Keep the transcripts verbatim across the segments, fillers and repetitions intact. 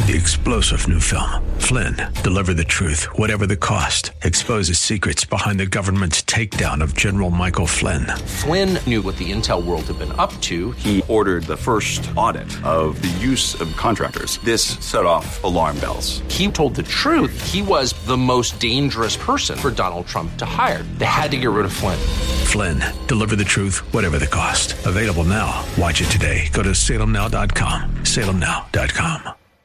the explosive new film, Flynn, deliver the truth, whatever the cost, exposes secrets behind the government's takedown of General Michael Flynn. Flynn knew what the intel world had been up to. He ordered the first audit of the use of contractors. This set off alarm bells. He told the truth. He was the most dangerous person for Donald Trump to hire. They had to get rid of Flynn. Flynn, deliver the truth, whatever the cost. Available now. Watch it today. Go to salem now dot com. salem now dot com.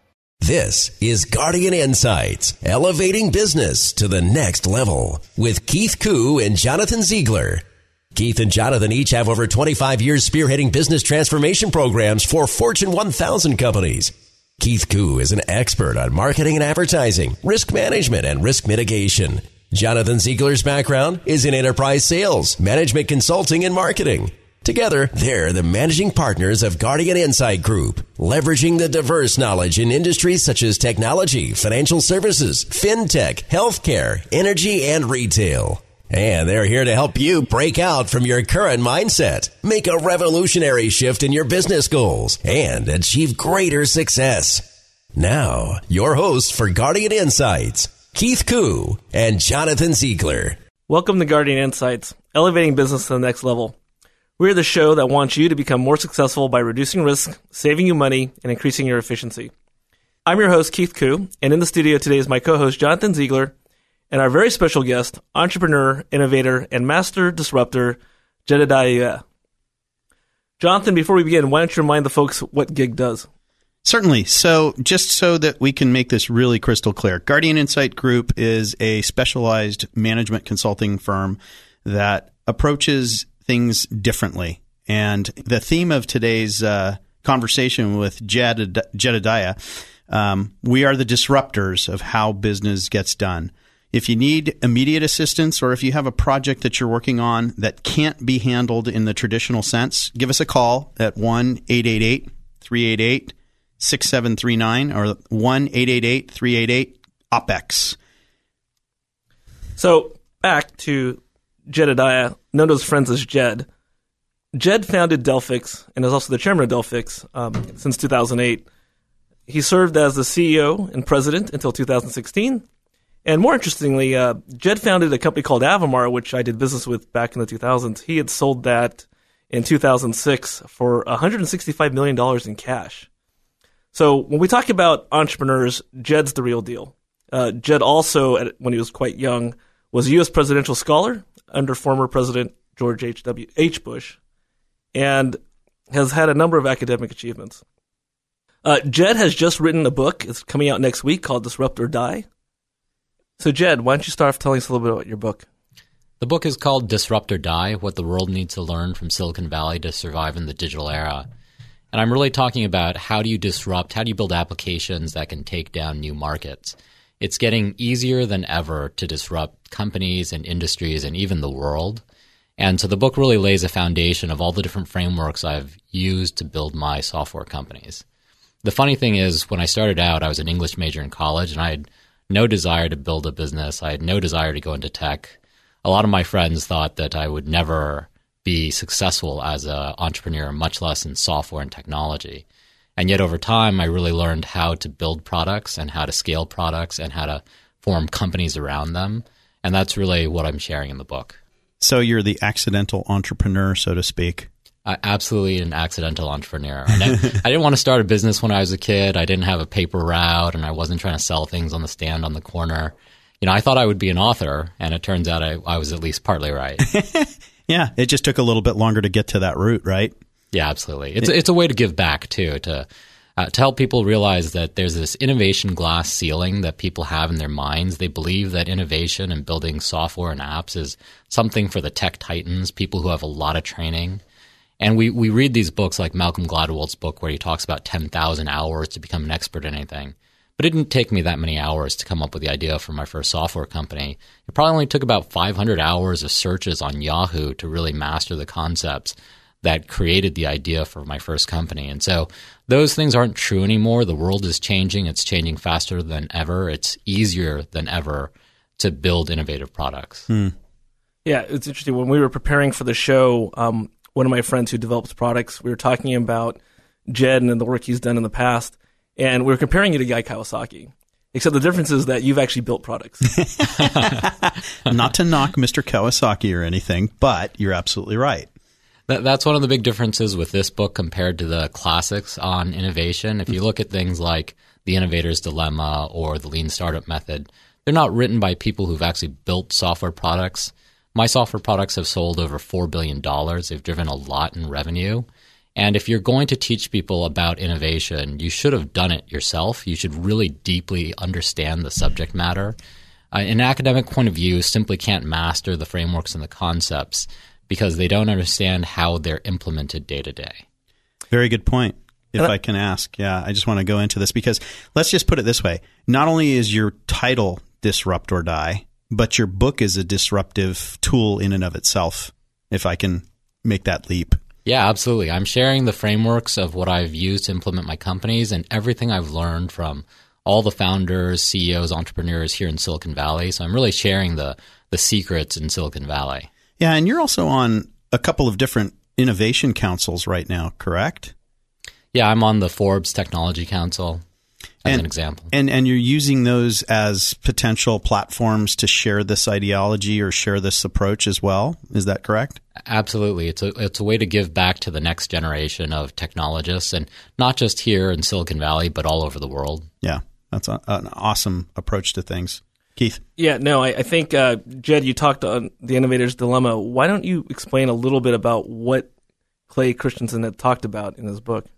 This is Guardian Insights, elevating business to the next level with Keith Koo and Jonathan Ziegler. Keith and Jonathan each have over twenty-five years spearheading business transformation programs for Fortune one thousand companies. Keith Koo is an expert on marketing and advertising, risk management, and risk mitigation. Jonathan Ziegler's background is in enterprise sales, management consulting, and marketing. Together, they're the managing partners of Guardian Insight Group, leveraging the diverse knowledge in industries such as technology, financial services, fintech, healthcare, energy, and retail. And they're here to help you break out from your current mindset, make a revolutionary shift in your business goals, and achieve greater success. Now, your hosts for Guardian Insights, Keith Koo and Jonathan Ziegler. Welcome to Guardian Insights, elevating business to the next level. We're the show that wants you to become more successful by reducing risk, saving you money, and increasing your efficiency. I'm your host, Keith Koo, and in the studio today is my co-host, Jonathan Ziegler, and our very special guest, entrepreneur, innovator, and master disruptor, Jedediah. Jonathan, before we begin, why don't you remind the folks what Gig does? Certainly. So just so that we can make this really crystal clear, Guardian Insight Group is a specialized management consulting firm that approaches things differently. And the theme of today's uh, conversation with Jed- Jedediah, um, we are the disruptors of how business gets done. If you need immediate assistance or if you have a project that you're working on that can't be handled in the traditional sense, give us a call at one eight eight eight, three eight eight, six seven three nine or one eight eight eight, three eight eight, O P E X. So back to Jedediah, known to his friends as Jed. Jed founded Delphix and is also the chairman of Delphix um, since two thousand eight. He served as the C E O and president until two thousand sixteen. And more interestingly, uh, Jed founded a company called Avamar, which I did business with back in the two thousands. He had sold that in two thousand six for one hundred sixty-five million dollars in cash. So when we talk about entrepreneurs, Jed's the real deal. Uh, Jed also, at, when he was quite young, was a U S presidential scholar under former President George H W. H. Bush, and has had a number of academic achievements. Uh, Jed has just written a book. It's coming out next week called Disrupt or Die. So, Jed, why don't you start off telling us a little bit about your book? The book is called Disrupt or Die, What the World Needs to Learn from Silicon Valley to Survive in the Digital Era. And I'm really talking about how do you disrupt, how do you build applications that can take down new markets. It's getting easier than ever to disrupt companies and industries and even the world. And so the book really lays a foundation of all the different frameworks I've used to build my software companies. The funny thing is, when I started out, I was an English major in college, and I had no desire to build a business. I had no desire to go into tech. A lot of my friends thought that I would never be successful as an entrepreneur, much less in software and technology. And yet over time, I really learned how to build products and how to scale products and how to form companies around them. And that's really what I'm sharing in the book. So you're the accidental entrepreneur, so to speak. Uh, absolutely an accidental entrepreneur. I didn't, I didn't want to start a business when I was a kid. I didn't have a paper route, and I wasn't trying to sell things on the stand on the corner. You know, I thought I would be an author, and it turns out I, I was at least partly right. Yeah, it just took a little bit longer to get to that route, right? Yeah, absolutely. It's, it's a way to give back, too, to uh, to help people realize that there's this innovation glass ceiling that people have in their minds. They believe that innovation and building software and apps is something for the tech titans, people who have a lot of training. And we, we read these books like Malcolm Gladwell's book where he talks about ten thousand hours to become an expert in anything. But it didn't take me that many hours to come up with the idea for my first software company. It probably only took about five hundred hours of searches on Yahoo to really master the concepts that created the idea for my first company. And so those things aren't true anymore. The world is changing. It's changing faster than ever. It's easier than ever to build innovative products. Hmm. Yeah, it's interesting. When we were preparing for the show, um, one of my friends who develops products, we were talking about Jed and the work he's done in the past. and we're comparing you to Guy Kawasaki. Except the difference is that you've actually built products. Not to knock Mister Kawasaki or anything, but you're absolutely right. That, that's one of the big differences with this book compared to the classics on innovation. If you look at things like The Innovator's Dilemma or the Lean Startup Method, they're not written by people who've actually built software products. My software products have sold over four billion dollars. They've driven a lot in revenue. And if you're going to teach people about innovation, you should have done it yourself. You should really deeply understand the subject matter. Uh, an academic point of view simply can't master the frameworks and the concepts because they don't understand how they're implemented day to day. Very good point, if I can ask. Yeah, I just want to go into this because let's just put it this way. Not only is your title Disrupt or Die, but your book is a disruptive tool in and of itself, if I can make that leap. Yeah, absolutely. I'm sharing the frameworks of what I've used to implement my companies and everything I've learned from all the founders, C E Os, entrepreneurs here in Silicon Valley. So I'm really sharing the the secrets in Silicon Valley. Yeah, and you're also on a couple of different innovation councils right now, correct? Yeah, I'm on the Forbes Technology Council as and, an example. And and you're using those as potential platforms to share this ideology or share this approach as well. Is that correct? Absolutely. It's a it's a way to give back to the next generation of technologists, and not just here in Silicon Valley, but all over the world. Yeah, that's a, an awesome approach to things. Keith? Yeah, no, I, I think, uh, Jed, you talked on The Innovator's Dilemma. Why don't you explain a little bit about what Clay Christensen had talked about in his book?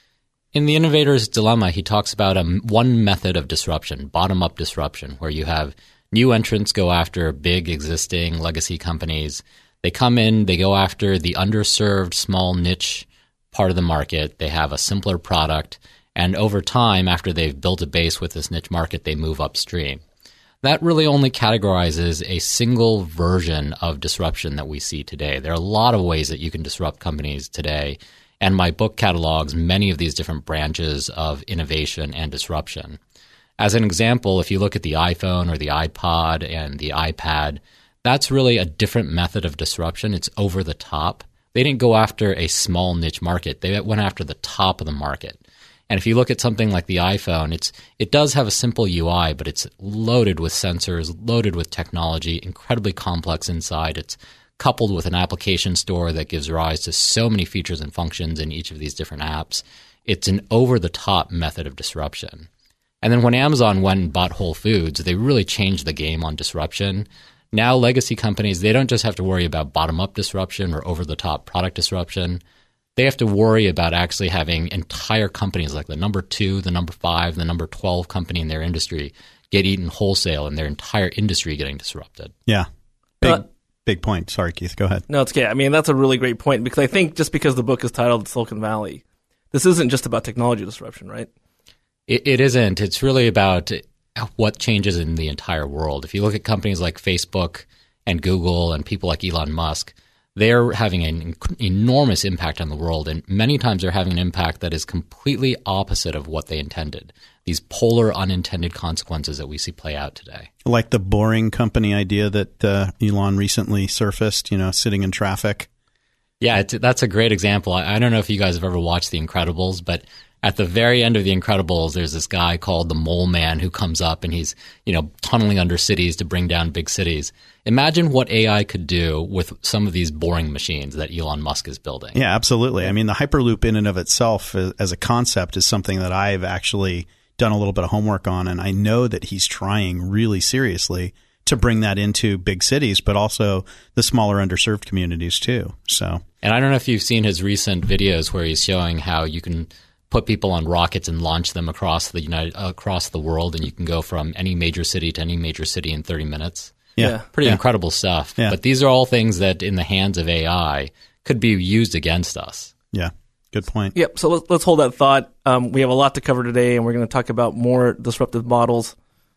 In The Innovator's Dilemma, he talks about a, one method of disruption, bottom-up disruption, where you have new entrants go after big existing legacy companies. They come in, they go after the underserved small niche part of the market. They have a simpler product. And over time, after they've built a base with this niche market, they move upstream. That really only categorizes a single version of disruption that we see today. There are a lot of ways that you can disrupt companies today. And my book catalogs many of these different branches of innovation and disruption. As an example, if you look at the iPhone or the iPod and the iPad, that's really a different method of disruption. It's over the top. They didn't go after a small niche market. They went after the top of the market. And if you look at something like the iPhone, it's it does have a simple U I, but it's loaded with sensors, loaded with technology, incredibly complex inside. It's coupled with an application store that gives rise to so many features and functions in each of these different apps. It's an over-the-top method of disruption. And then when Amazon went and bought Whole Foods, they really changed the game on disruption. Now legacy companies, they don't just have to worry about bottom-up disruption or over-the-top product disruption. They have to worry about actually having entire companies like the number two, the number five, the number twelve company in their industry get eaten wholesale and their entire industry getting disrupted. Yeah. Big, uh, big point. Sorry, Keith. Go ahead. No, it's okay. I mean, that's a really great point because I think just because the book is titled Silicon Valley, this isn't just about technology disruption, right? It, it isn't. It's really about what changes in the entire world. If you look at companies like Facebook and Google and people like Elon Musk, they're having an enormous impact on the world, and many times they're having an impact that is completely opposite of what they intended. These polar unintended consequences that we see play out today. Like the Boring Company idea that uh, Elon recently surfaced, you know, sitting in traffic. Yeah, it's, that's a great example. I, I don't know if you guys have ever watched The Incredibles, but at the very end of The Incredibles, there's this guy called the Mole Man who comes up and he's, you know, tunneling under cities to bring down big cities. Imagine what A I could do with some of these boring machines that Elon Musk is building. Yeah, absolutely. I mean, the Hyperloop in and of itself as a concept is something that I've actually done a little bit of homework on, and I know that he's trying really seriously to bring that into big cities, but also the smaller underserved communities too. So, and I don't know if you've seen his recent videos where he's showing how you can put people on rockets and launch them across the United uh, across the world, and you can go from any major city to any major city in thirty minutes. Yeah, yeah. Pretty yeah. incredible stuff. Yeah. But these are all things that in the hands of A I could be used against us. Yeah, good point. Yep. So let's, let's hold that thought. Um, we have a lot to cover today, and we're going to talk about more disruptive models.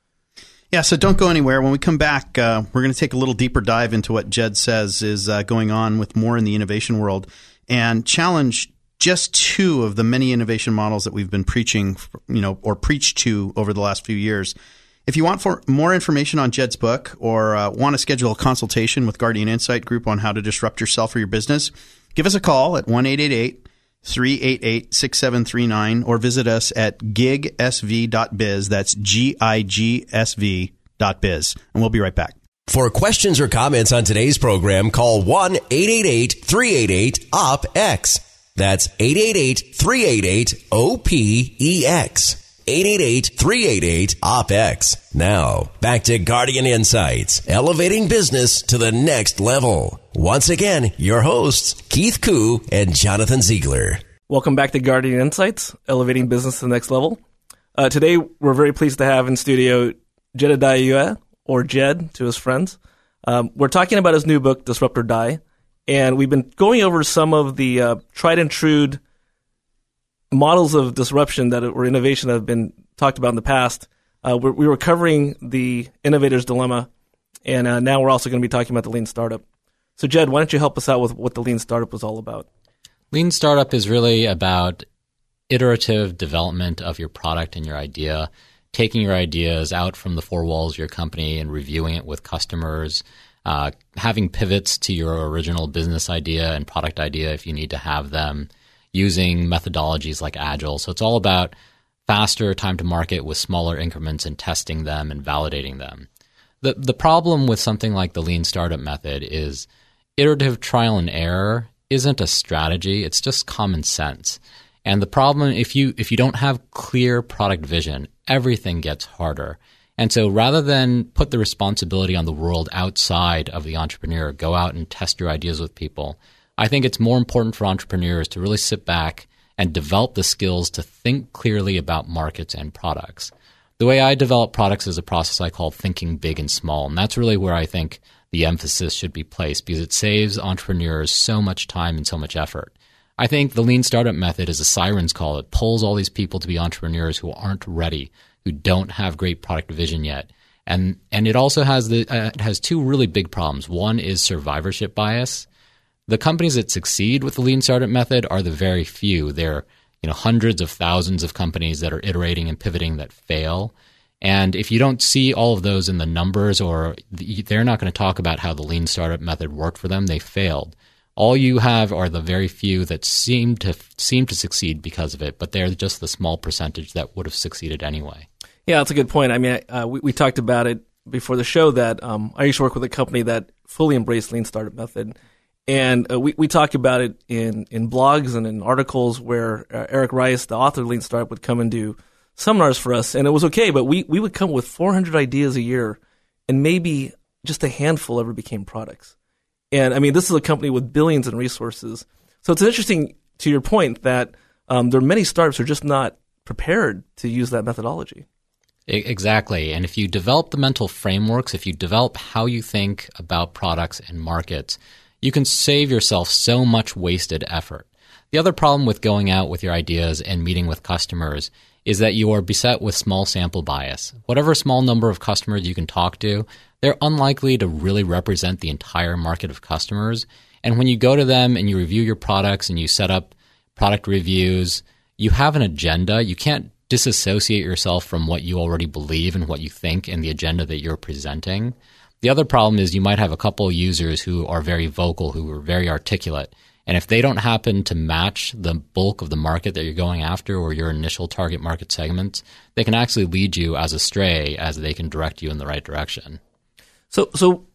Yeah, so don't go anywhere. When we come back, uh, we're going to take a little deeper dive into what Jed says is uh, going on with more in the innovation world and challenge just two of the many innovation models that we've been preaching, you know, or preached to over the last few years. If you want for more information on Jed's book or uh, want to schedule a consultation with Guardian Insight Group on how to disrupt yourself or your business, give us a call at one eight eight eight, three eight eight, six seven three nine, or visit us at gig s v dot biz. That's G I G S V dot biz. And we'll be right back. For questions or comments on today's program, call one eight eight eight, three eight eight, O P E X. That's eight eight eight, three eight eight, O P E X. eight eight eight, three eight eight, O P E X. Now, back to Guardian Insights, elevating business to the next level. Once again, your hosts, Keith Koo and Jonathan Ziegler. Welcome back to Guardian Insights, elevating business to the next level. Uh, today, we're very pleased to have in studio Jedediah Ua, or Jed to his friends. Um, we're talking about his new book, Disrupt or Die, and we've been going over some of the uh, tried and true models of disruption that or innovation that have been talked about in the past. Uh, we're, we were covering the innovator's dilemma, and uh, now we're also going to be talking about the lean startup. So, Jed, why don't you help us out with what the lean startup was all about? Lean startup is really about iterative development of your product and your idea, taking your ideas out from the four walls of your company and reviewing it with customers, uh, having pivots to your original business idea and product idea if you need to have them, using methodologies like Agile. So it's all about faster time to market with smaller increments and testing them and validating them. The, the problem with something like the lean startup method is iterative trial and error isn't a strategy. It's just common sense. And the problem, if you if you don't have clear product vision, everything gets harder. And so rather than put the responsibility on the world outside of the entrepreneur, go out and test your ideas with people, I think it's more important for entrepreneurs to really sit back and develop the skills to think clearly about markets and products. The way I develop products is a process I call thinking big and small. And that's really where I think the emphasis should be placed because it saves entrepreneurs so much time and so much effort. I think the lean startup method is a siren's call. It pulls all these people to be entrepreneurs who aren't ready, who don't have great product vision yet. And and it also has the uh, it has two really big problems. One is survivorship bias. The companies that succeed with the lean startup method are the very few. There are you know, hundreds of thousands of companies that are iterating and pivoting that fail. And if you don't see all of those in the numbers, or the, they're not going to talk about how the lean startup method worked for them, they failed. All you have are the very few that seem to seem to succeed because of it, but they're just the small percentage that would have succeeded anyway. Yeah, that's a good point. I mean, uh, we, we talked about it before the show that um, I used to work with a company that fully embraced lean startup method. And uh, we, we talk about it in, in blogs and in articles where uh, Eric Rice, the author of Lean Startup, would come and do seminars for us. And it was okay, but we, we would come with four hundred ideas a year, and maybe just a handful ever became products. And I mean, this is a company with billions in resources. So it's interesting, to your point, that um, there are many startups who are just not prepared to use that methodology. Exactly. And if you develop the mental frameworks, if you develop how you think about products and markets, you can save yourself so much wasted effort. The other problem with going out with your ideas and meeting with customers is that you are beset with small sample bias. Whatever small number of customers you can talk to, they're unlikely to really represent the entire market of customers. And when you go to them and you review your products and you set up product reviews, you have an agenda. You can't disassociate yourself from what you already believe and what you think and the agenda that you're presenting. The other problem is you might have a couple of users who are very vocal, who are very articulate. And if they don't happen to match the bulk of the market that you're going after or your initial target market segments, they can actually lead you as astray as they can direct you in the right direction. So so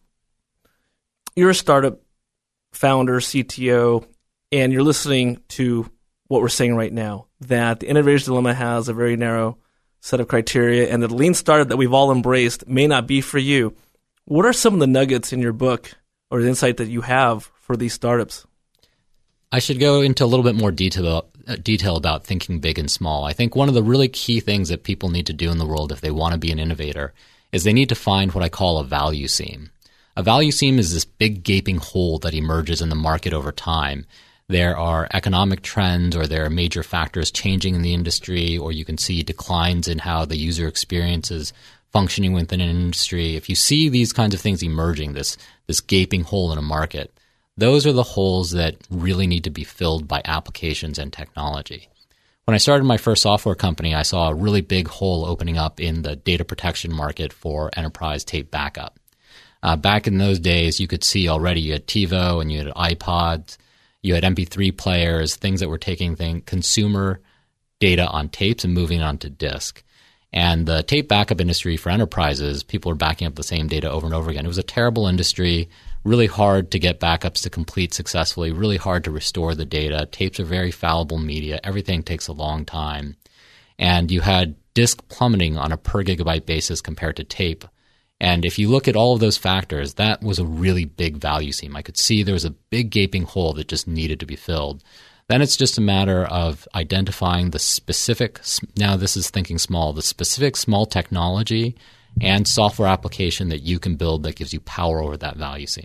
you're a startup founder, C T O, and you're listening to what we're saying right now, that the innovator's dilemma has a very narrow set of criteria and the lean startup that we've all embraced may not be for you. What are some of the nuggets in your book or the insight that you have for these startups? I should go into a little bit more detail, uh, detail about thinking big and small. I think one of the really key things that people need to do in the world if they want to be an innovator is they need to find what I call a value seam. A value seam is this big gaping hole that emerges in the market over time. There are economic trends or there are major factors changing in the industry, or you can see declines in how the user experience is functioning within an industry. If you see these kinds of things emerging, this this gaping hole in a market, those are the holes that really need to be filled by applications and technology. When I started my first software company, I saw a really big hole opening up in the data protection market for enterprise tape backup. Uh, back in those days, you could see already you had TiVo and you had iPods, You had M P three players, things that were taking thing, consumer data on tapes and moving it onto disk. And the tape backup industry for enterprises, people were backing up the same data over and over again. It was a terrible industry, really hard to get backups to complete successfully, really hard to restore the data. Tapes are very fallible media. Everything takes a long time. And you had disk plummeting on a per gigabyte basis compared to tape. And if you look at all of those factors, that was a really big value seam. I could see there was a big gaping hole that just needed to be filled. Then it's just a matter of identifying the specific, now this is thinking small, the specific small technology and software application that you can build that gives you power over that value seam.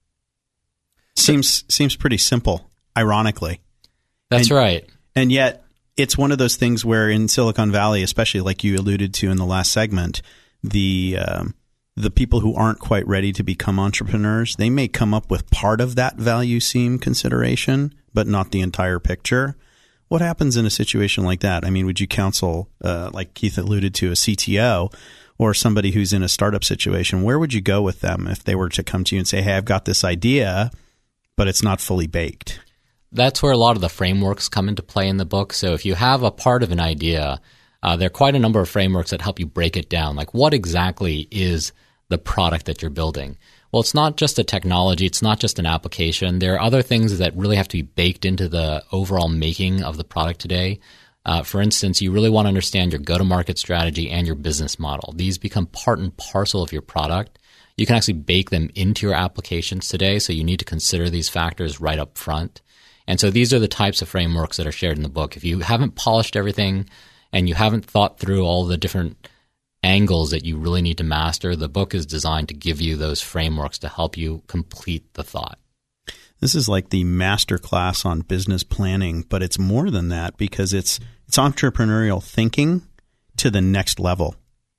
Seems seems pretty simple, ironically. That's and, right. And yet it's one of those things where in Silicon Valley, especially like you alluded to in the last segment, the um, the people who aren't quite ready to become entrepreneurs, they may come up with part of that value seam consideration, but not the entire picture. What happens in a situation like that? I mean, would you counsel, uh, like Keith alluded to, a C T O or somebody who's in a startup situation? Where would you go with them if they were to come to you and say, hey, I've got this idea, but it's not fully baked? That's where a lot of the frameworks come into play in the book. So if you have a part of an idea, uh, there are quite a number of frameworks that help you break it down. Like, what exactly is the product that you're building? Well, it's not just a technology. It's not just an application. There are other things that really have to be baked into the overall making of the product today. Uh, for instance, you really want to understand your go-to-market strategy and your business model. These become part and parcel of your product. You can actually bake them into your applications today, so you need to consider these factors right up front. And so these are the types of frameworks that are shared in the book. If you haven't polished everything and you haven't thought through all the different angles that you really need to master, the book is designed to give you those frameworks to help you complete the thought. This is like the master class on business planning, but it's more than that because it's it's entrepreneurial thinking to the next level,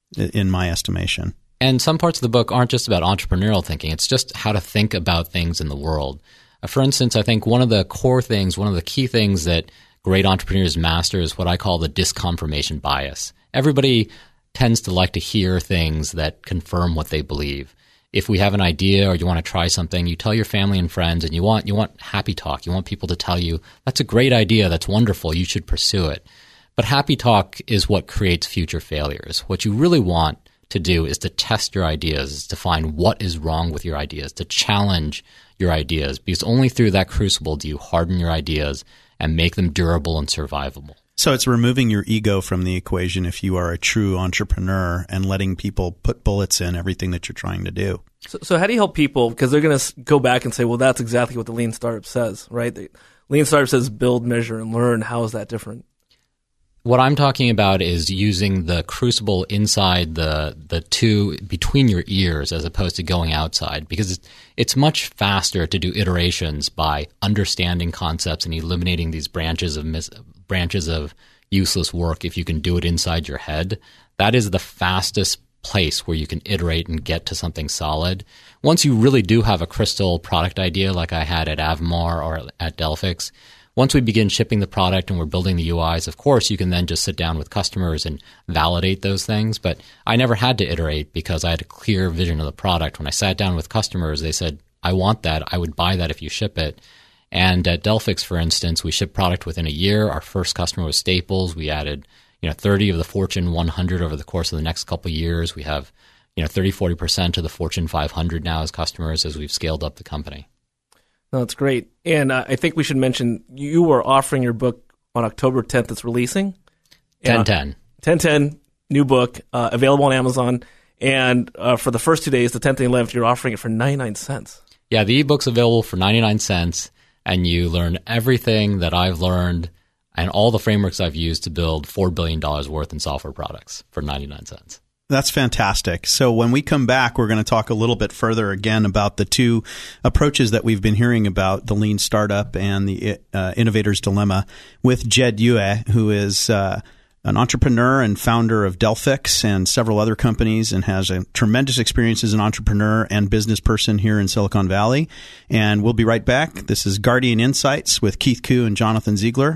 in my estimation. And some parts of the book aren't just about entrepreneurial thinking. It's just how to think about things in the world. Uh, for instance, I think one of the core things, one of the key things that great entrepreneurs master is what I call the disconfirmation bias. Everybody tends to like to hear things that confirm what they believe. If we have an idea or you want to try something, you tell your family and friends, and you want you want happy talk. You want people to tell you, that's a great idea, that's wonderful, you should pursue it. But happy talk is what creates future failures. What you really want to do is to test your ideas, is to find what is wrong with your ideas, to challenge your ideas, because only through that crucible do you harden your ideas and make them durable and survivable. So it's removing your ego from the equation if you are a true entrepreneur and letting people put bullets in everything that you're trying to do. So, so how do you help people? Because they're going to go back and say, well, that's exactly what the Lean Startup says, right? The Lean Startup says build, measure, and learn. How is that different? What I'm talking about is using the crucible inside the the two, between your ears, as opposed to going outside, because it's, it's much faster to do iterations by understanding concepts and eliminating these branches of mis- branches of useless work. If you can do it inside your head, that is the fastest place where you can iterate and get to something solid. Once you really do have a crystal product idea, like I had at Avamar or at Delphix, once we begin shipping the product and we're building the U Is, of course, you can then just sit down with customers and validate those things. But I never had to iterate because I had a clear vision of the product. When I sat down with customers, they said, I want that. I would buy that if you ship it. And at Delphix, for instance, we shipped product within a year. Our first customer was Staples. We added, you know, thirty of the Fortune one hundred over the course of the next couple of years. We have, you know, thirty, forty percent of the Fortune five hundred now as customers as we've scaled up the company. No, that's great. And uh, I think we should mention you were offering your book on October tenth. It's releasing. ten ten. ten ten, new book, uh, available on Amazon. And uh, for the first two days, the tenth and eleventh, you're offering it for ninety-nine cents. Yeah, the ebook's available for ninety-nine cents, and you learn everything that I've learned and all the frameworks I've used to build four billion dollars worth in software products for ninety-nine cents. That's fantastic. So when we come back, we're going to talk a little bit further again about the two approaches that we've been hearing about, the lean startup and the uh, innovator's dilemma, with Jed Yue, who is uh, an entrepreneur and founder of Delphix and several other companies, and has a tremendous experience as an entrepreneur and business person here in Silicon Valley. And we'll be right back. This is Guardian Insights with Keith Koo and Jonathan Ziegler.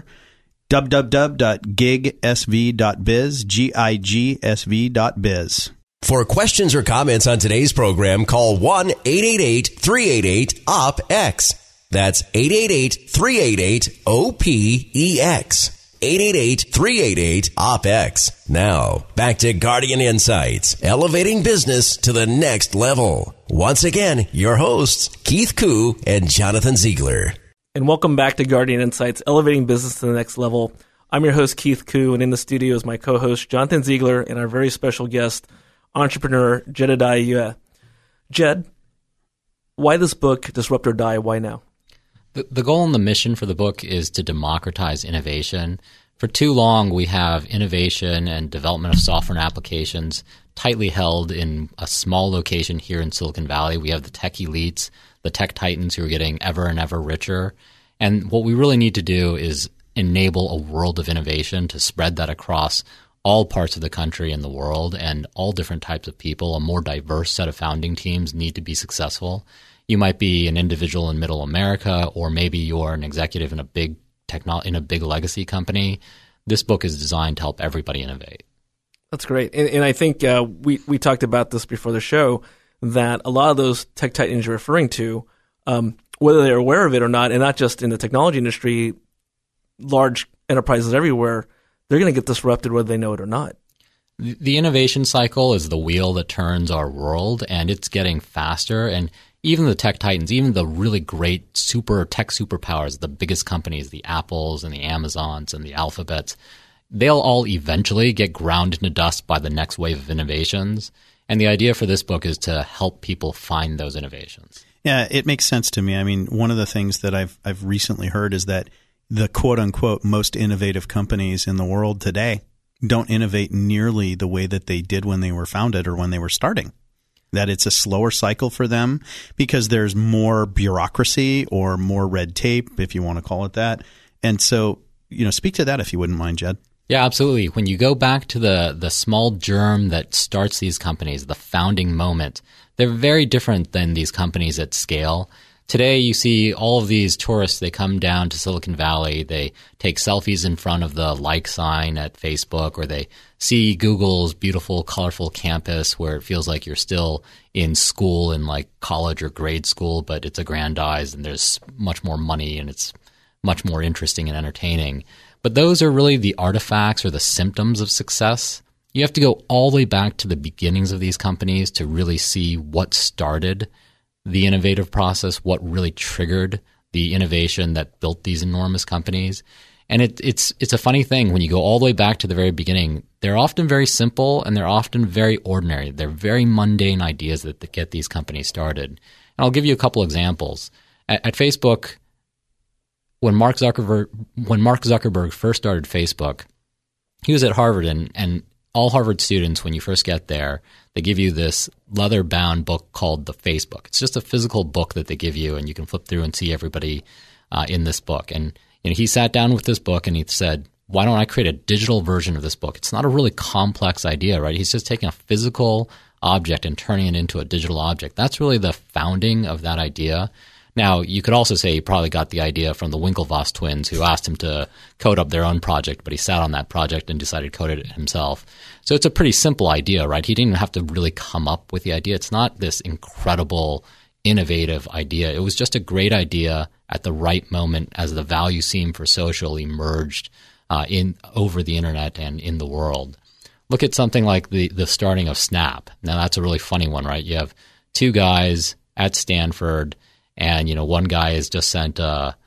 w w w dot gig s v dot biz, G I G S V dot biz. For questions or comments on today's program, call one eight eight eight, three eight eight, O P X. That's eight eight eight, three eight eight, O P E X. eight eight eight, three eight eight, O P E X. Now, back to Guardian Insights, elevating business to the next level. Once again, your hosts, Keith Koo and Jonathan Ziegler. And welcome back to Guardian Insights, elevating business to the next level. I'm your host, Keith Koo, and in the studio is my co-host, Jonathan Ziegler, and our very special guest, entrepreneur, Jedediah Yeh. Jed, why this book, Disrupt or Die? Why now? The, the goal and the mission for the book is to democratize innovation. For too long, we have innovation and development of software and applications tightly held in a small location here in Silicon Valley. We have the tech elites, the tech titans who are getting ever and ever richer. And what we really need to do is enable a world of innovation to spread that across all parts of the country and the world and all different types of people. A more diverse set of founding teams need to be successful. You might be an individual in middle America, or maybe you're an executive in a big techno- in a big legacy company. This book is designed to help everybody innovate. That's great. And, and I think uh, we, we talked about this before the show, that a lot of those tech titans you're referring to, um, whether they're aware of it or not, and not just in the technology industry, large enterprises everywhere, they're going to get disrupted whether they know it or not. The innovation cycle is the wheel that turns our world, and it's getting faster. And even the tech titans, even the really great super tech superpowers, the biggest companies, the Apples and the Amazons and the Alphabets, they'll all eventually get ground into dust by the next wave of innovations. And the idea for this book is to help people find those innovations. Yeah, it makes sense to me. I mean, one of the things that I've I've recently heard is that the quote unquote most innovative companies in the world today don't innovate nearly the way that they did when they were founded or when they were starting. That it's a slower cycle for them because there's more bureaucracy or more red tape, if you want to call it that. And so, you know, speak to that if you wouldn't mind, Jed. Yeah, absolutely. When you go back to the the small germ that starts these companies, the founding moment, they're very different than these companies at scale. Today, you see all of these tourists, they come down to Silicon Valley, they take selfies in front of the like sign at Facebook, or they see Google's beautiful, colorful campus where it feels like you're still in school, in like college or grade school, but it's aggrandized and there's much more money and it's much more interesting and entertaining. But those are really the artifacts or the symptoms of success. You have to go all the way back to the beginnings of these companies to really see what started the innovative process, what really triggered the innovation that built these enormous companies. And it, it's it's a funny thing when you go all the way back to the very beginning. They're often very simple and they're often very ordinary. They're very mundane ideas that, that get these companies started. And I'll give you a couple examples. At, at Facebook, when Mark Zuckerberg when Mark Zuckerberg first started Facebook, he was at Harvard, and and all Harvard students, when you first get there, they give you this leather-bound book called The Facebook. It's just a physical book that they give you, and you can flip through and see everybody uh, in this book. And you know, he sat down with this book, and he said, why don't I create a digital version of this book? It's not a really complex idea, right? He's just taking a physical object and turning it into a digital object. That's really the founding of that idea. Now, you could also say he probably got the idea from the Winklevoss twins, who asked him to code up their own project, but he sat on that project and decided to code it himself. So it's a pretty simple idea, right? He didn't have to really come up with the idea. It's not this incredible, innovative idea. It was just a great idea at the right moment as the value seam for social emerged uh, in over the internet and in the world. Look at something like the, the starting of Snap. Now, that's a really funny one, right? You have two guys at Stanford, and, you know, one guy has just sent a,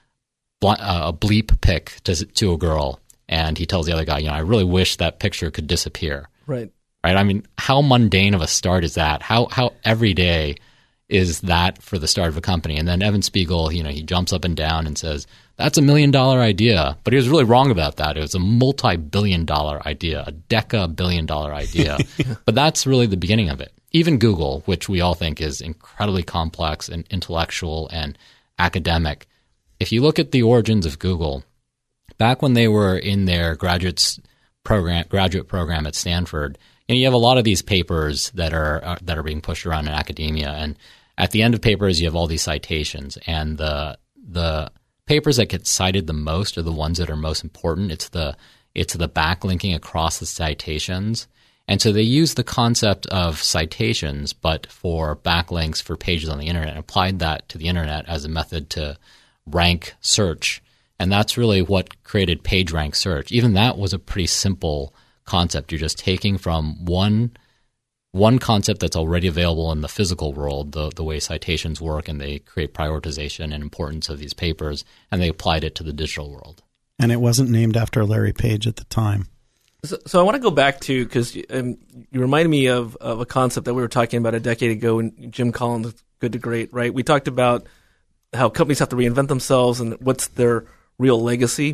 a bleep pic to, to a girl, and he tells the other guy, you know, I really wish that picture could disappear. Right. Right. I mean, how mundane of a start is that? How how everyday is that for the start of a company? And then Evan Spiegel, you know, he jumps up and down and says, that's a million dollar idea. But he was really wrong about that. It was a multi-billion dollar idea, a deca-billion dollar idea. But that's really the beginning of it. Even Google, which we all think is incredibly complex and intellectual and academic, if you look at the origins of Google, back when they were in their graduate program, graduate program at Stanford, you know, you have a lot of these papers that are uh, that are being pushed around in academia, and at the end of papers, you have all these citations, and the the papers that get cited the most are the ones that are most important. It's the it's the backlinking across the citations. And so they use the concept of citations, but for backlinks for pages on the internet, and applied that to the internet as a method to rank search. And that's really what created PageRank search. Even that was a pretty simple concept. You're just taking from one one concept that's already available in the physical world, the, the way citations work, and they create prioritization and importance of these papers, and they applied it to the digital world. And it wasn't named after Larry Page at the time. So, so I want to go back to, because um, you reminded me of, of a concept that we were talking about a decade ago in Jim Collins' Good to Great, right? We talked about how companies have to reinvent themselves and what's their real legacy.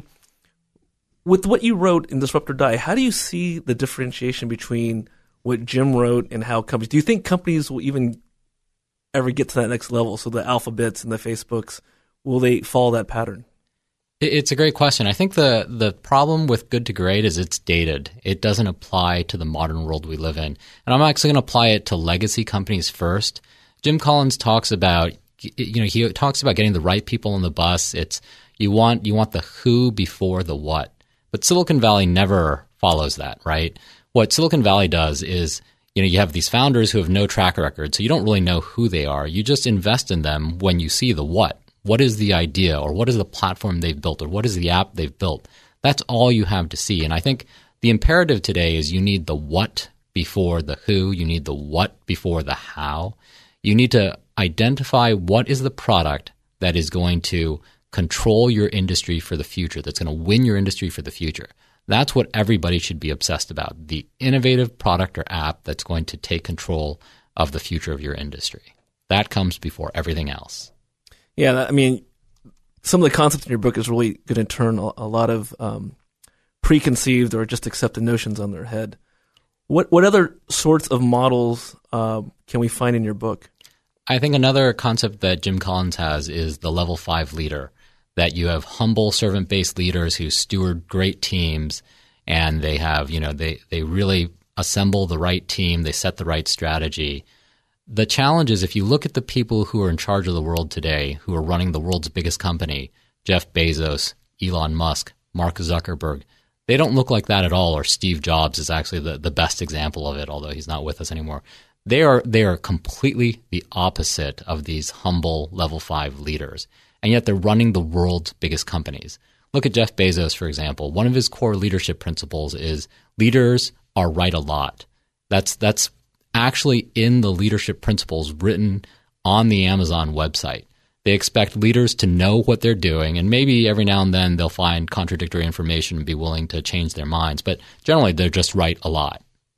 With what you wrote in Disrupt or Die, how do you see the differentiation between what Jim wrote and how companies, do you think companies will even ever get to that next level? So the Alphabets and the Facebooks, will they follow that pattern? It's a great question. I think the, the problem with Good to Great is it's dated. It doesn't apply to the modern world we live in. And I'm actually going to apply it to legacy companies first. Jim Collins talks about, you know, he talks about getting the right people on the bus. It's, you want, you want the who before the what. But Silicon Valley never follows that, right? What Silicon Valley does is, you know, you have these founders who have no track record, so you don't really know who they are. You just invest in them when you see the what. What is the idea, or what is the platform they've built, or what is the app they've built? That's all you have to see. And I think the imperative today is you need the what before the who. You need the what before the how. You need to identify what is the product that is going to control your industry for the future, that's going to win your industry for the future. That's what everybody should be obsessed about, the innovative product or app that's going to take control of the future of your industry. That comes before everything else. Yeah, I mean, some of the concepts in your book is really going to turn a, a lot of um, preconceived or just accepted notions on their head. What what other sorts of models uh, can we find in your book? I think another concept that Jim Collins has is the level five leader, that you have humble servant-based leaders who steward great teams, and they have, you know, they, they really assemble the right team, they set the right strategy. The challenge is if you look at the people who are in charge of the world today, who are running the world's biggest company, Jeff Bezos, Elon Musk, Mark Zuckerberg, they don't look like that at all, or Steve Jobs is actually the, the best example of it, although he's not with us anymore. They are they are completely the opposite of these humble level five leaders, and yet they're running the world's biggest companies. Look at Jeff Bezos, for example. One of his core leadership principles is leaders are right a lot. That's that's actually in the leadership principles written on the Amazon website. They expect leaders to know what they're doing, and maybe every now and then they'll find contradictory information and be willing to change their minds, but generally they're just right a lot.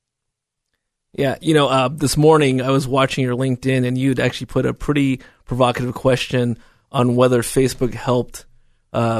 Yeah, you know, uh, this morning I was watching your LinkedIn, and you'd actually put a pretty provocative question on whether Facebook helped uh,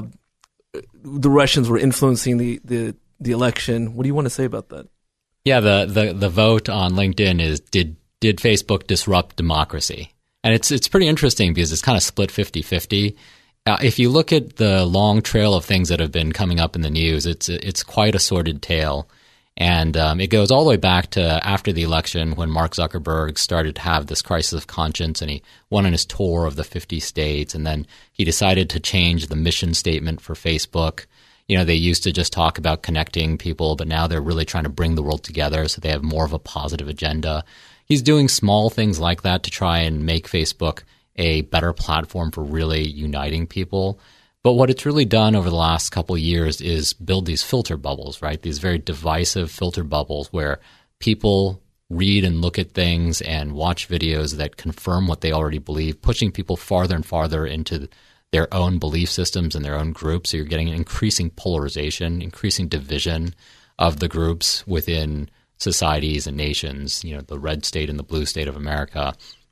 the Russians were influencing the, the, the election. What do you want to say about that? Yeah, the, the, the vote on LinkedIn is did did Facebook disrupt democracy? And it's it's pretty interesting because it's kind of split fifty-fifty. Uh, if you look at the long trail of things that have been coming up in the news, it's it's quite a sordid tale. And um, it goes all the way back to after the election when Mark Zuckerberg started to have this crisis of conscience, and he went on his tour of the fifty states, and then he decided to change the mission statement for Facebook. You know, they used to just talk about connecting people, but now they're really trying to bring the world together, so they have more of a positive agenda. He's doing small things like that to try and make Facebook a better platform for really uniting people. But what it's really done over the last couple of years is build these filter bubbles, right? These very divisive filter bubbles where people read and look at things and watch videos that confirm what they already believe, pushing people farther and farther into their own belief systems and their own groups. So you're getting increasing polarization, increasing division of the groups within societies and nations, you know, the red state and the blue state of America.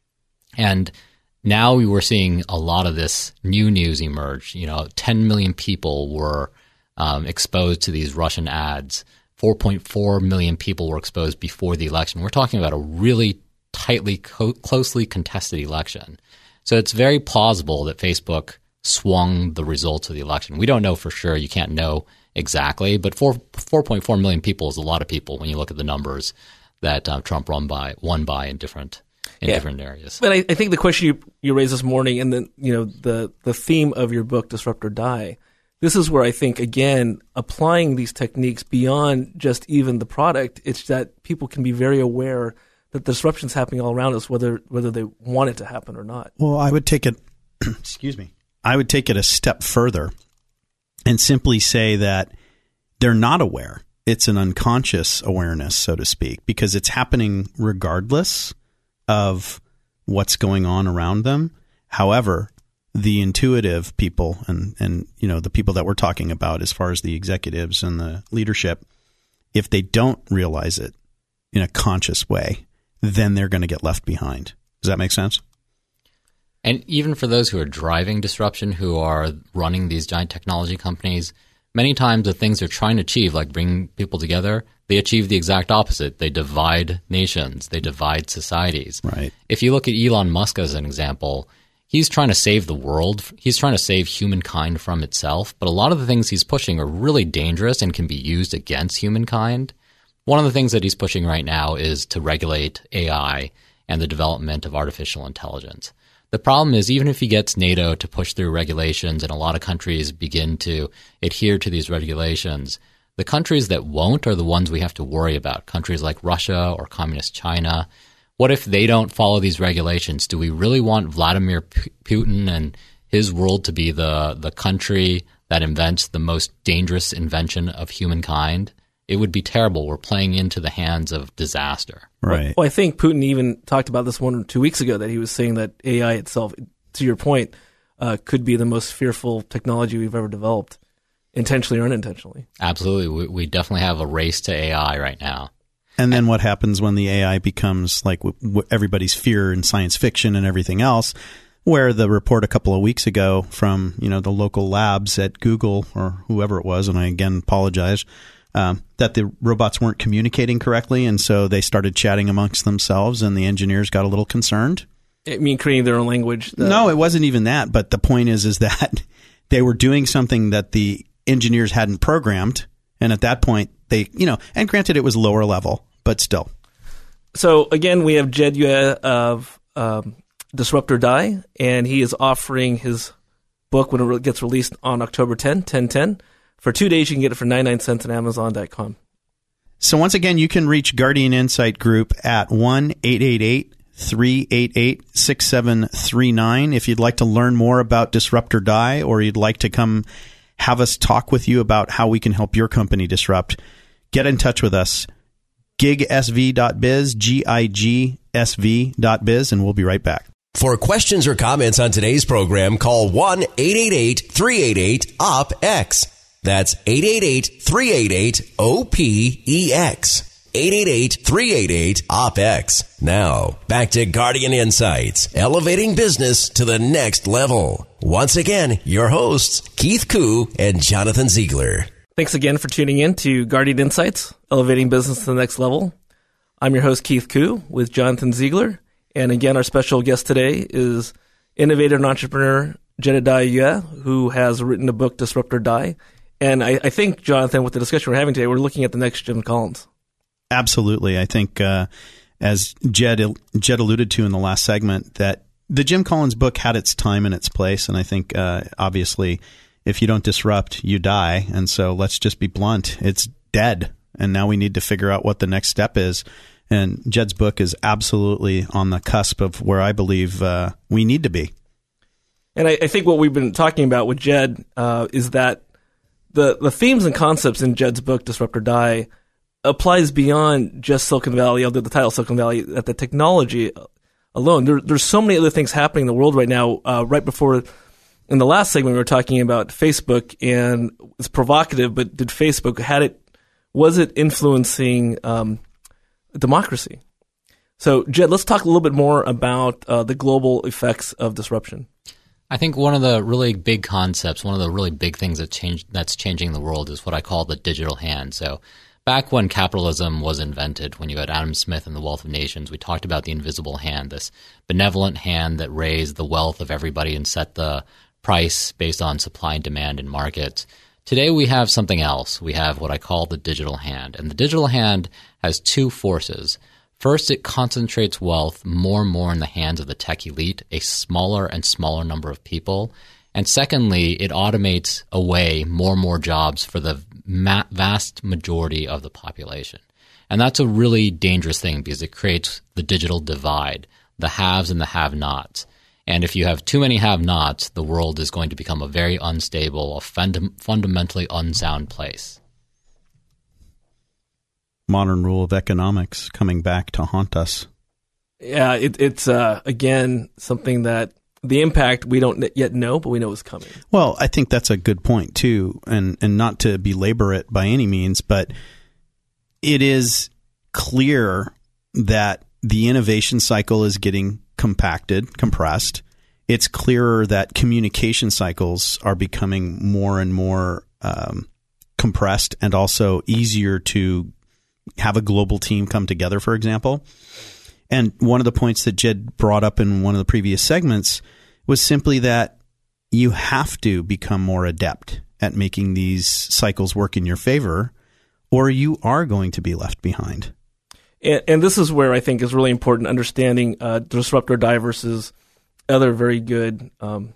And now we were seeing a lot of this new news emerge. You know, ten million people were um, exposed to these Russian ads. four point four million people were exposed before the election. We're talking about a really tightly, co- closely contested election. So it's very plausible that Facebook swung the results of the election. We don't know for sure. You can't know exactly, but four, 4.4 million people is a lot of people when you look at the numbers that uh, Trump won by, won by in different in yeah. different areas. But I, I think the question you, you raised this morning, and then you know the the theme of your book, Disrupt or Die, this is where I think again applying these techniques beyond just even the product, it's that people can be very aware that disruption's happening all around us, whether whether they want it to happen or not. Well, I would take it. excuse me. I would take it a step further and simply say that they're not aware. It's an unconscious awareness, so to speak, because it's happening regardless of what's going on around them. However, the intuitive people and, and, you know, the people that we're talking about as far as the executives and the leadership, if they don't realize it in a conscious way, then they're going to get left behind. Does that make sense? And even for those who are driving disruption, who are running these giant technology companies, many times the things they're trying to achieve, like bring people together, they achieve the exact opposite. They divide nations. They divide societies. Right. If you look at Elon Musk as an example, he's trying to save the world. He's trying to save humankind from itself. But a lot of the things he's pushing are really dangerous and can be used against humankind. One of the things that he's pushing right now is to regulate A I and the development of artificial intelligence. The problem is, even if he gets NATO to push through regulations and a lot of countries begin to adhere to these regulations, the countries that won't are the ones we have to worry about, countries like Russia or communist China. What if they don't follow these regulations? Do we really want Vladimir Putin and his world to be the, the country that invents the most dangerous invention of humankind? It would be terrible. We're playing into the hands of disaster. Right. Well, I think Putin even talked about this one or two weeks ago, that he was saying that A I itself, to your point, uh, could be the most fearful technology we've ever developed, intentionally or unintentionally. Absolutely. We, we definitely have a race to A I right now. And then what happens when the A I becomes like w- w- everybody's fear in science fiction and everything else, where the report a couple of weeks ago from, you know, the local labs at Google or whoever it was, and I again apologize, um, that the robots weren't communicating correctly, and so they started chatting amongst themselves, and the engineers got a little concerned. I mean, creating their own language. That- no, it wasn't even that, but the point is, is that they were doing something that the engineers hadn't programmed, and at that point, they, you know, and granted it was lower level, but still. So again, we have Jed Yue of um, Disrupt or Die, and he is offering his book when it gets released on October tenth, ten ten. For two days, you can get it for ninety-nine cents on Amazon dot com. So once again, you can reach Guardian Insight Group at one eight eight eight, three eight eight, six seven three nine. If you'd like to learn more about Disrupt or Die, or you'd like to come have us talk with you about how we can help your company disrupt, get in touch with us. gig s v dot biz, G I G S V dot biz, and we'll be right back. For questions or comments on today's program, call one eight eight eight, three eight eight, O P E X. That's eight eight eight, three eight eight, O P E X. eight eight eight, three eight eight, O P E X. Now, back to Guardian Insights, elevating business to the next level. Once again, your hosts, Keith Koo and Jonathan Ziegler. Thanks again for tuning in to Guardian Insights, elevating business to the next level. I'm your host, Keith Koo, with Jonathan Ziegler. And again, our special guest today is innovator and entrepreneur Jedediah Yue, who has written the book Disrupt or Die. And I, I think, Jonathan, with the discussion we're having today, we're looking at the next Jim Collins. Absolutely. I think, uh, as Jed, Jed alluded to in the last segment, that the Jim Collins book had its time and its place. And I think, uh, obviously, if you don't disrupt, you die. And so let's just be blunt. It's dead. And now we need to figure out what the next step is. And Jed's book is absolutely on the cusp of where I believe uh, we need to be. And I, I think what we've been talking about with Jed uh, is that the, the themes and concepts in Jed's book, Disrupt or Die, applies beyond just Silicon Valley, although the title Silicon Valley, that the technology alone. There, there's so many other things happening in the world right now. Uh, right before, in the last segment, we were talking about Facebook, and it's provocative, but did Facebook, had it, was it influencing um, democracy? So, Jed, let's talk a little bit more about uh, the global effects of disruption. I think one of the really big concepts, one of the really big things that change, that's changing the world is what I call the digital hand. So back when capitalism was invented, when you had Adam Smith and The Wealth of Nations, we talked about the invisible hand, this benevolent hand that raised the wealth of everybody and set the price based on supply and demand in markets. Today we have something else. We have what I call the digital hand. And the digital hand has two forces. First, it concentrates wealth more and more in the hands of the tech elite, a smaller and smaller number of people. And secondly, it automates away more and more jobs for the ma- vast majority of the population. And that's a really dangerous thing because it creates the digital divide, the haves and the have-nots. And if you have too many have-nots, the world is going to become a very unstable, a fund- fundamentally unsound place. Modern rule of economics coming back to haunt us. Yeah, it, it's, uh, again, something that the impact we don't yet know, but we know is coming. Well, I think that's a good point, too, and, and not to belabor it by any means, but it is clear that the innovation cycle is getting compacted, compressed. It's clearer that communication cycles are becoming more and more um, compressed and also easier to have a global team come together, for example. And one of the points that Jed brought up in one of the previous segments was simply that you have to become more adept at making these cycles work in your favor, or you are going to be left behind. And, and this is where I think is really important, understanding uh, Disrupt or Die versus other very good um,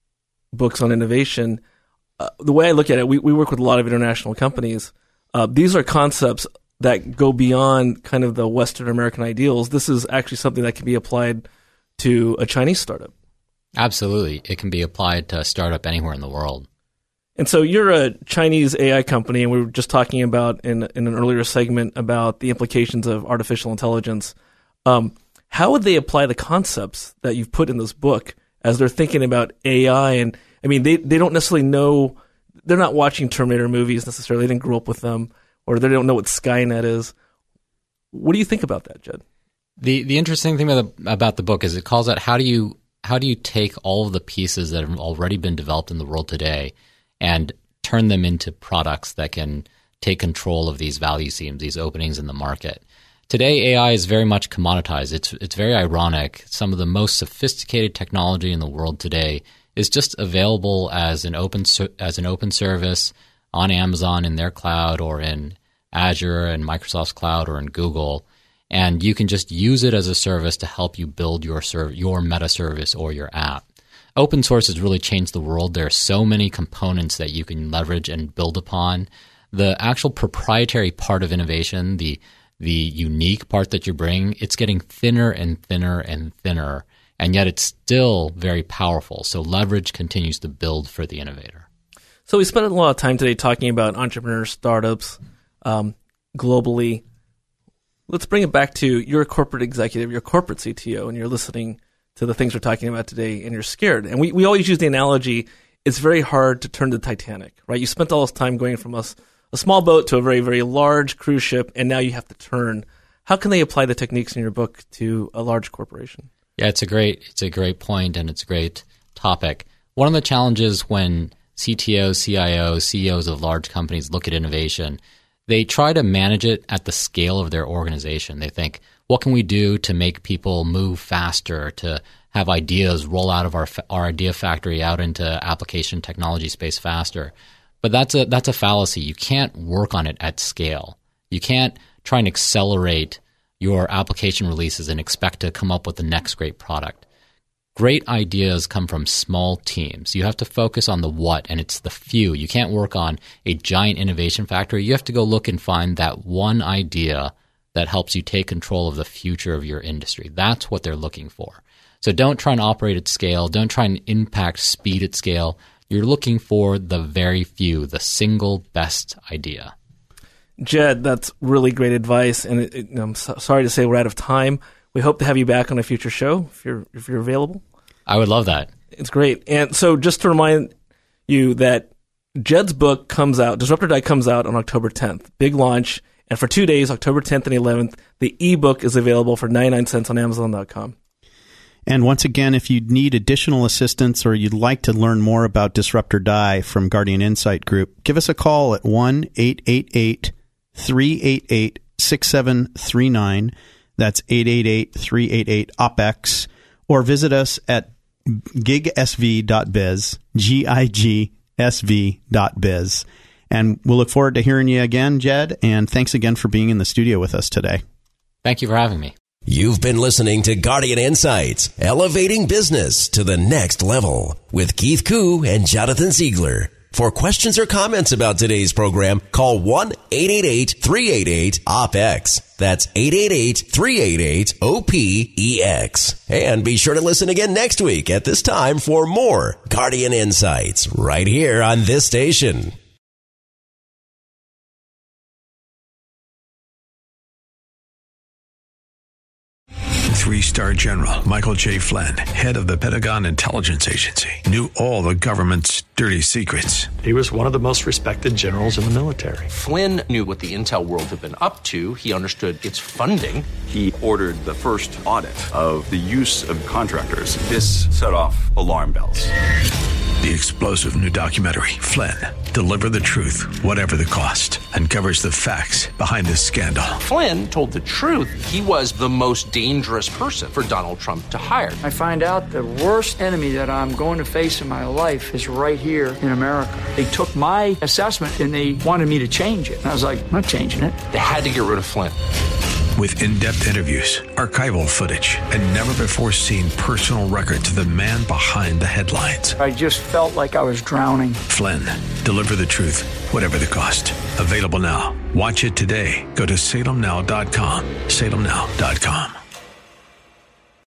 books on innovation. Uh, the way I look at it, we, we work with a lot of international companies. Uh, these are concepts that go beyond kind of the Western American ideals. This is actually something that can be applied to a Chinese startup. Absolutely. It can be applied to a startup anywhere in the world. And so you're a Chinese A I company, and we were just talking about in in an earlier segment about the implications of artificial intelligence. Um, how would they apply the concepts that you've put in this book as they're thinking about A I? And I mean, they, they don't necessarily know, they're not watching Terminator movies necessarily. They didn't grow up with them, or they don't know what Skynet is. What do you think about that, Jed? The the interesting thing about the, about the book is it calls out how do you how do you take all of the pieces that have already been developed in the world today and turn them into products that can take control of these value seams, these openings in the market. Today, A I is very much commoditized. It's it's very ironic. Some of the most sophisticated technology in the world today is just available as an open as an open service on Amazon in their cloud, or in Azure and Microsoft's cloud, or in Google, and you can just use it as a service to help you build your serv- your meta service or your app. Open source has really changed the world. There are so many components that you can leverage and build upon. The actual proprietary part of innovation, the the unique part that you bring, it's getting thinner and thinner and thinner, and yet it's still very powerful. So leverage continues to build for the innovator. So we spent a lot of time today talking about entrepreneurs, startups, um, globally. Let's bring it back to you're a corporate executive, you're a corporate C T O, and you're listening to the things we're talking about today, and you're scared. And we, we always use the analogy, it's very hard to turn the Titanic, right? You spent all this time going from a, a small boat to a very, very large cruise ship, and now you have to turn. How can they apply the techniques in your book to a large corporation? Yeah, it's a great it's a great point, and it's a great topic. One of the challenges when C T Os, C I Os, C E Os of large companies look at innovation, they try to manage it at the scale of their organization. They think, what can we do to make people move faster, to have ideas roll out of our our idea factory out into application technology space faster? But that's a that's a fallacy. You can't work on it at scale. You can't try and accelerate your application releases and expect to come up with the next great product. Great ideas come from small teams. You have to focus on the what, and it's the few. You can't work on a giant innovation factory. You have to go look and find that one idea that helps you take control of the future of your industry. That's what they're looking for. So don't try and operate at scale. Don't try and impact speed at scale. You're looking for the very few, the single best idea. Jed, that's really great advice, and it, it, I'm so, sorry to say we're out of time. We hope to have you back on a future show if you're if you're available. I would love that. It's great. And so just to remind you that Jed's book comes out, Disrupt or Die comes out on October tenth. Big launch. And for two days, October tenth and eleventh, the ebook is available for ninety-nine cents on Amazon dot com. And once again, if you need additional assistance or you'd like to learn more about Disrupt or Die from Guardian Insight Group, give us a call at one eight eight eight, three eight eight, six seven three nine. That's eight eight eight, three eight eight, O P E X. Or visit us at gig s v dot biz, G I G S V dot biz. And we'll look forward to hearing you again, Jed. And thanks again for being in the studio with us today. Thank you for having me. You've been listening to Guardian Insights, elevating business to the next level with Keith Koo and Jonathan Ziegler. For questions or comments about today's program, call one eight eight eight, three eight eight, O P E X. That's eight eight eight, three eight eight, O P E X. And be sure to listen again next week at this time for more Guardian Insights right here on this station. Three-star General Michael J. Flynn, head of the Pentagon Intelligence Agency, knew all the government's dirty secrets. He was one of the most respected generals in the military. Flynn knew what the intel world had been up to. He understood its funding. He ordered the first audit of the use of contractors. This set off alarm bells. The explosive new documentary, Flynn, Deliver the Truth, Whatever the Cost, uncovers the facts behind this scandal. Flynn told the truth. He was the most dangerous person for Donald Trump to hire. I find out the worst enemy that I'm going to face in my life is right here in America. They took my assessment and they wanted me to change it. And I was like, I'm not changing it. They had to get rid of Flynn. With in-depth interviews, archival footage, and never-before-seen personal records of the man behind the headlines. I just felt like I was drowning. Flynn, Deliver the Truth, Whatever the Cost. Available now. Watch it today. Go to salem now dot com. salem now dot com.